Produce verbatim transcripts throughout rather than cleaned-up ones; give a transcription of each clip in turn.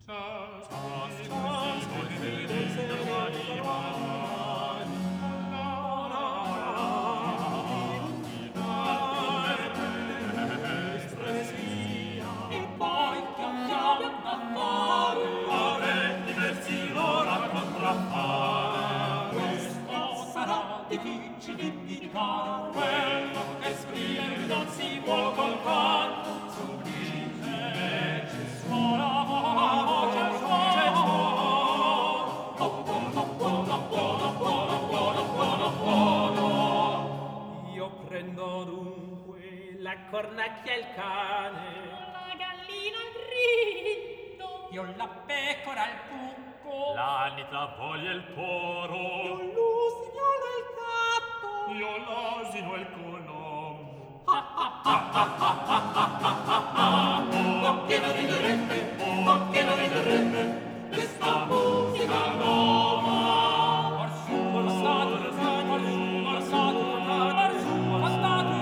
cornacchia il cane, la gallina il grillo, io la pecora il pucco, l'anitra voglia il toro, io l'usignolo il gatto, io l'asino il colombo. Oh, che non riderebbe, oh, che non riderebbe, questa musica nuova. Orsù, orsato, orsato, orsù, orsato, orsù, orsato,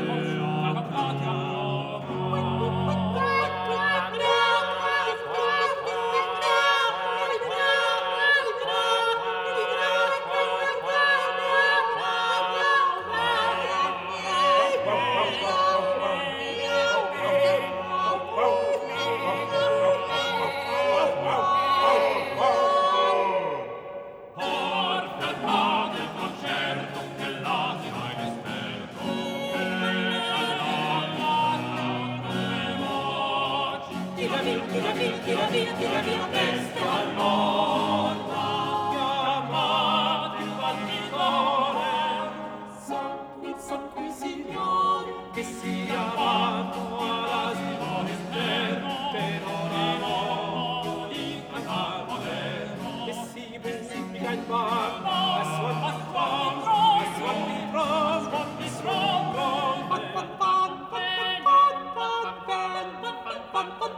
Tira via, tira via, presto al mondo. Chiamate il banditore, Sacqui, sacqui, signore, che sia amato all'asino esterno, per ora no, di cantar moderno, e si bensifica il bar, a suon di tron, a suon di tron, suon di tron, pan, pan, pan, pan, pan, pan, pan, pan, pan, pan,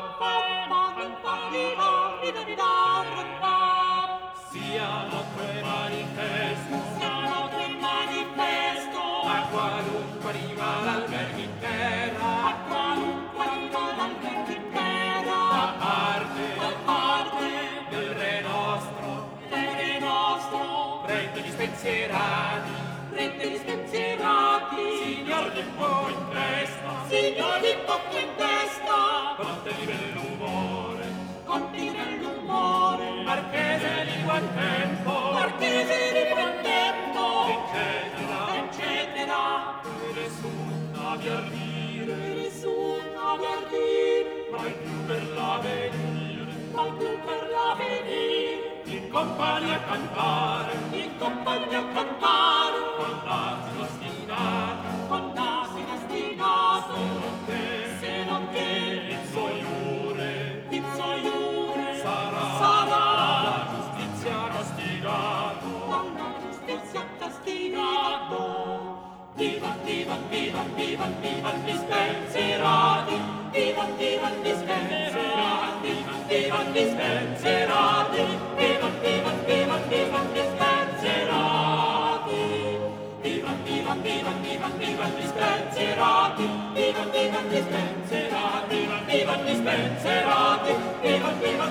siano tre manifesto, siano tre manifesto, a qualunque riva l'alberghi in terra, a qualunque riva l'alberghi in terra, da parte, da parte del re nostro, del re nostro, prete gli spensierati, prete gli spensierati, signor di poco in testa, signor di poco in testa, conte di bell'umore, conti dell'umore, marchese di buon tempo, marchese di buon tempo, eccetera, eccetera, e nessun navi a dire, e nessun navi a dire, mai più per l'avvenire, mai più per l'avvenire, in compagnia a cantare, in compagnia a cantare, con l'asino stinato, con l'asino stinato, che se non che il suo iure il suo iure sarà, sarà la giustizia castigato, dalla giustizia castigato. Vivan, vivan, vivan, vivan, vivan gli spensierati, vivan, vivan gli spensierati, vivan gli spensierati, vivan, vivan, vivan, vivan gli spensierati, vivan, vivan, vivan, vivan, vivan gli spensierati, vivan, vivan gli spensierati, vivan gli spensierati, vivan, vivan